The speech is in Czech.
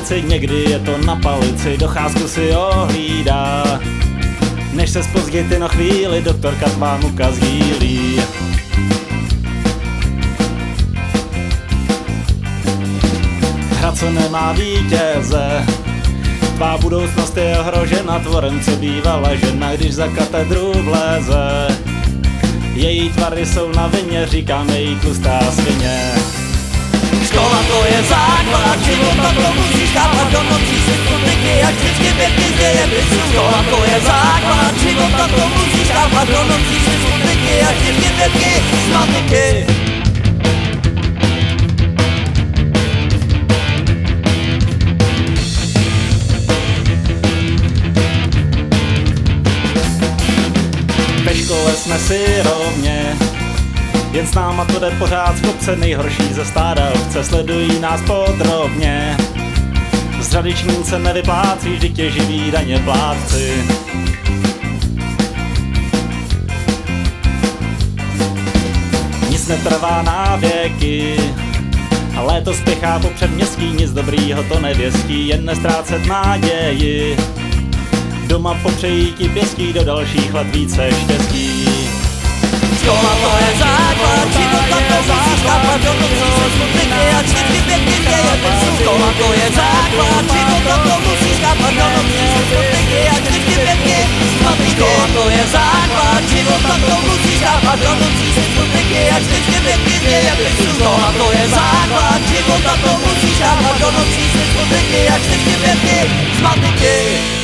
ulici, někdy je to na palici, docházku si ohlídá. Než se zpozdíte na chvíli, doktorka tvá muka sdílí. Hra, co nemá vítěze, tvá budoucnost je ohrožena tvorem, co bývala žena, když za katedru vleze. Její tvary jsou na vině, říkáme jí tlustá svině. Škola to je základ života, to musíš chápat do nocí, si skutky a vždycky pěkně z dějepisu. Škola to je základ života, to musíš chápat do nocí, si skutky a vždycky pěkně z matiky. Ve škole jsme si rovně, jen s náma to jde pořád z kopce, nejhorší ze stáda ovce sledují nás podrobně. Z tradičním se nevyplácí, vždyť je živí daně plátci. Nic netrvá na věky, a léto spěchá po předměstí, nic dobrýho to nevěstí, jen nestrácet naději. Doma popřejí ti pěstí, do dalších let více štěstí. Škola to je základ života, to musíš chápat do nocí, se skutky a vždycky pěkně z dějepisu. Škola to je základ života, to musíš chápat do nocí, se skutky a vždycky pěkně z matiky. Škola to je základ života, to musíš chápat do nocí, se skutky a vždycky pěkně z dějepisu. Škola to je základ života, to musíš chápat do nocí, se skutky a vždycky pěkně z matiky.